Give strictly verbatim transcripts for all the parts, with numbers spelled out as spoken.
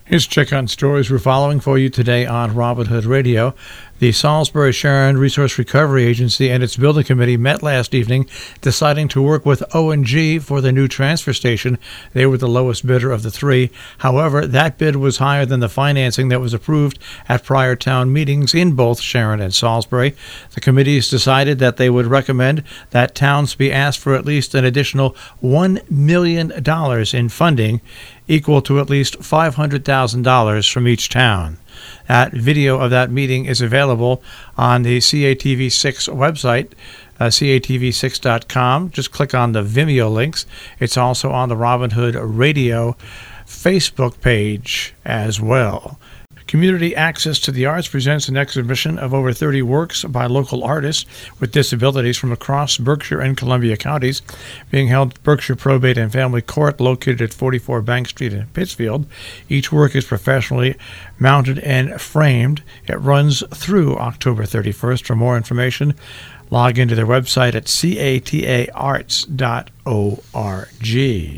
Here's a check on stories we're following for you today on Robin Hood Radio. The Salisbury Sharon Resource Recovery Agency and its building committee met last evening, deciding to work with O and G for the new transfer station. They were the lowest bidder of the three. However, that bid was higher than the financing that was approved at prior town meetings in both Sharon and Salisbury. The committees decided that they would recommend that towns be asked for at least an additional one million dollars in funding, equal to at least five hundred thousand dollars from each town. That video of that meeting is available on the C A T V six website, uh, C A T V six dot com. Just click on the Vimeo links. It's also on the Robin Hood Radio Facebook page as well. Community Access to the Arts presents an exhibition of over thirty works by local artists with disabilities from across Berkshire and Columbia counties, being held at Berkshire Probate and Family Court, located at forty-four Bank Street in Pittsfield. Each work is professionally mounted and framed. It runs through October thirty-first. For more information, log into their website at cata arts dot org.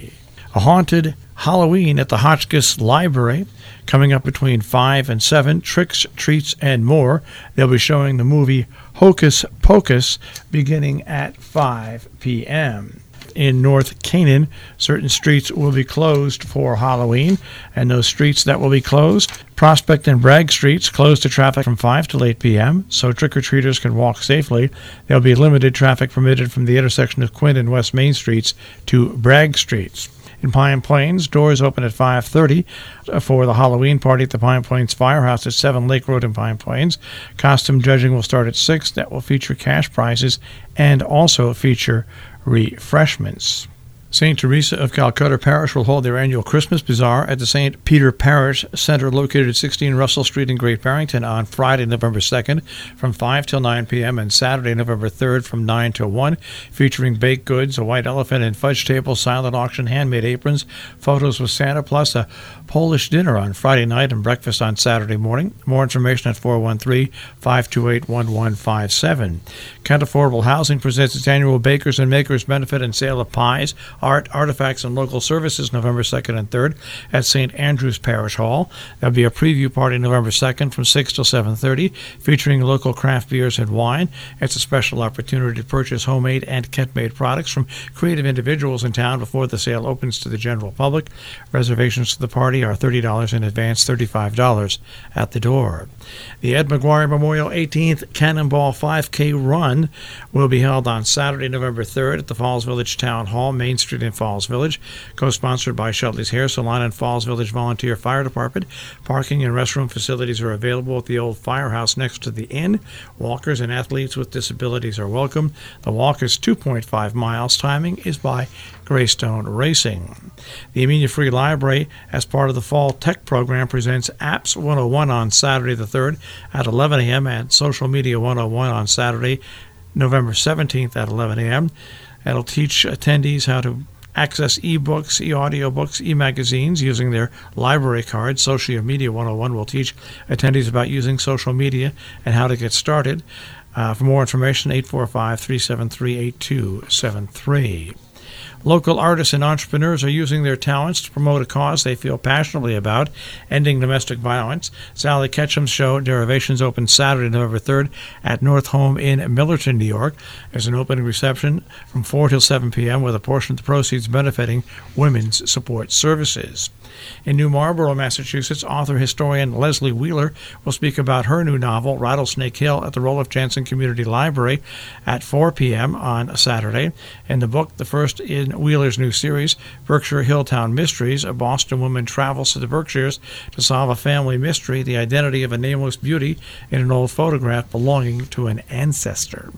A haunted Halloween at the Hotchkiss Library, coming up between five and seven, tricks, treats, and more. They'll be showing the movie Hocus Pocus beginning at five p.m. In North Canaan, certain streets will be closed for Halloween, and those streets that will be closed, Prospect and Bragg Streets, closed to traffic from five till eight p.m., so trick-or-treaters can walk safely. There'll be limited traffic permitted from the intersection of Quinn and West Main Streets to Bragg Streets. In Pine Plains, doors open at five thirty for the Halloween party at the Pine Plains Firehouse at seven Lake Road in Pine Plains. Costume judging will start at six. That will feature cash prizes and also feature refreshments. Saint Teresa of Calcutta Parish will hold their annual Christmas Bazaar at the Saint Peter Parish Center located at sixteen Russell Street in Great Barrington on Friday, November second from five till nine p.m. and Saturday, November third from nine till one, featuring baked goods, a white elephant and fudge table, silent auction, handmade aprons, photos with Santa, plus a Polish dinner on Friday night and breakfast on Saturday morning. More information at four one three, five two eight, one one five seven. Kent Affordable Housing presents its annual Bakers and Makers Benefit and Sale of Pies, Art, Artifacts, and Local Services November second and third at Saint Andrew's Parish Hall. There'll be a preview party November second from six till seven thirty featuring local craft beers and wine. It's a special opportunity to purchase homemade and Kent-made products from creative individuals in town before the sale opens to the general public. Reservations to the party are thirty dollars in advance, thirty-five dollars at the door. The Ed McGuire Memorial eighteenth Cannonball five K Run will be held on Saturday, November third at the Falls Village Town Hall, Main Street in Falls Village, co-sponsored by Sheltley's Hair Salon and Falls Village Volunteer Fire Department. Parking and restroom facilities are available at the old firehouse next to the inn. Walkers and athletes with disabilities are welcome. The walk is two point five miles. Timing is by Greystone Racing. The Amenia Free Library, as part of the Fall Tech Program, presents Apps one oh one on Saturday the third at eleven a.m. and Social Media one oh one on Saturday, November seventeenth at eleven a.m. It'll teach attendees how to access e-books, e-audiobooks, e-magazines using their library card. Social Media one oh one will teach attendees about using social media and how to get started. Uh, for more information, eight four five, three seven three, eight two seven three. Local artists and entrepreneurs are using their talents to promote a cause they feel passionately about, ending domestic violence. Sally Ketchum's show, Derivations, opens Saturday, November third at North Home in Millerton, New York. There's an opening reception from four till seven p.m. with a portion of the proceeds benefiting Women's Support Services. In New Marlborough, Massachusetts, author-historian Leslie Wheeler will speak about her new novel, Rattlesnake Hill, at the Roloff Jansen Community Library at four p.m. on Saturday. In the book, the first in Wheeler's new series, Berkshire Hilltown Mysteries, a Boston woman travels to the Berkshires to solve a family mystery, the identity of a nameless beauty in an old photograph belonging to an ancestor.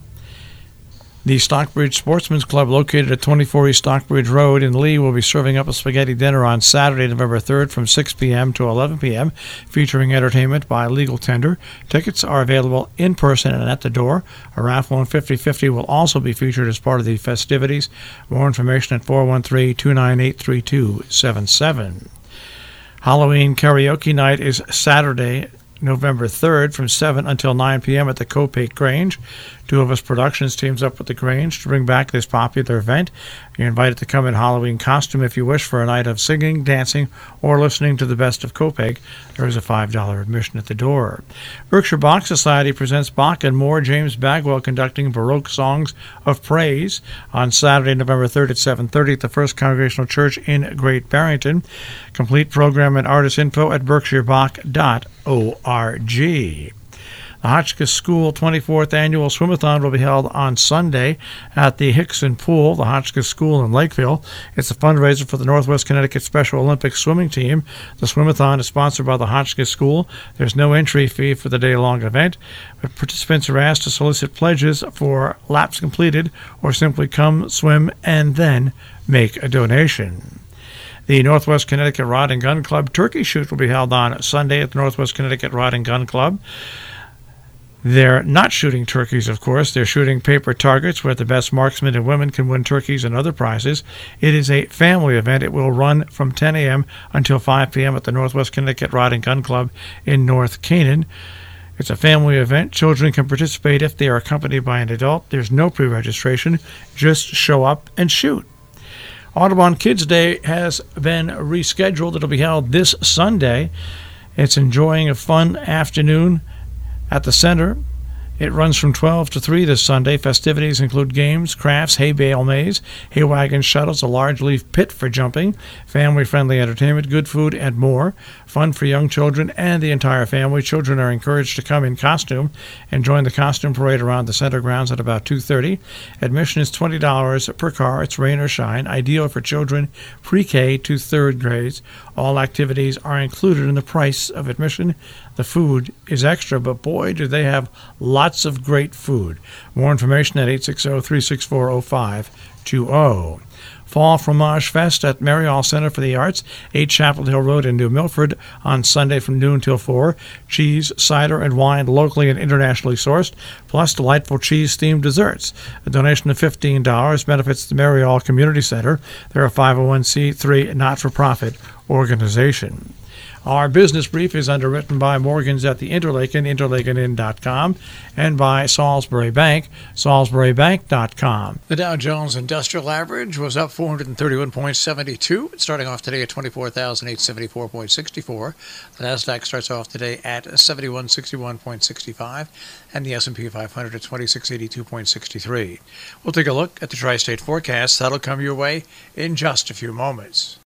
The Stockbridge Sportsman's Club, located at twenty-four East Stockbridge Road in Lee, will be serving up a spaghetti dinner on Saturday, November third from six p.m. to eleven p.m., featuring entertainment by Legal Tender. Tickets are available in person and at the door. A raffle on fifty-fifty will also be featured as part of the festivities. More information at four one three, two nine eight, three two seven seven. Halloween Karaoke Night is Saturday, November third from seven until nine p.m. at the Copake Grange. Two of Us Productions teams up with the Grange to bring back this popular event. You're invited to come in Halloween costume if you wish for a night of singing, dancing, or listening to the best of Copake. There is a five dollars admission at the door. Berkshire Bach Society presents Bach and More. James Bagwell conducting Baroque Songs of Praise on Saturday, November third at seven thirty at the First Congregational Church in Great Barrington. Complete program and artist info at berkshire bach dot org. The Hotchkiss School twenty-fourth Annual Swimathon will be held on Sunday at the Hickson Pool, the Hotchkiss School in Lakeville. It's a fundraiser for the Northwest Connecticut Special Olympics swimming team. The Swimathon is sponsored by the Hotchkiss School. There's no entry fee for the day-long event, but participants are asked to solicit pledges for laps completed or simply come, swim, and then make a donation. The Northwest Connecticut Rod and Gun Club Turkey Shoot will be held on Sunday at the Northwest Connecticut Rod and Gun Club. They're not shooting turkeys, of course. They're shooting paper targets where the best marksmen and women can win turkeys and other prizes. It is a family event. It will run from ten a.m. until five p.m. at the Northwest Connecticut Rod and Gun Club in North Canaan. It's a family event. Children can participate if they are accompanied by an adult. There's no pre-registration. Just show up and shoot. Audubon Kids Day has been rescheduled. It'll be held this Sunday. It's enjoying a fun afternoon at the center. It runs from twelve to three this Sunday. Festivities include games, crafts, hay bale maze, hay wagon shuttles, a large leaf pit for jumping, family-friendly entertainment, good food, and more. Fun for young children and the entire family. Children are encouraged to come in costume and join the costume parade around the center grounds at about two thirty. Admission is twenty dollars per car. It's rain or shine. Ideal for children pre-K to third grades. All activities are included in the price of admission. The food is extra, but boy, do they have lots of great food. More information at eight six zero, three six four, zero five two zero. Fall Fromage Fest at Marial Center for the Arts, eight Chapel Hill Road in New Milford on Sunday from noon till four. Cheese, cider, and wine locally and internationally sourced, plus delightful cheese-themed desserts. A donation of fifteen dollars benefits the Marial Community Center. They're a five oh one c three not-for-profit organization. Our business brief is underwritten by Morgans at the Interlaken, interlaken inn dot com, and by Salisbury Bank, salisbury bank dot com. The Dow Jones Industrial Average was up four hundred thirty-one point seven two, starting off today at twenty-four thousand eight hundred seventy-four point six four. The Nasdaq starts off today at seventy-one sixty-one point six five, and the S and P five hundred at twenty-six eighty-two point six three. We'll take a look at the tri-state forecast. That'll come your way in just a few moments.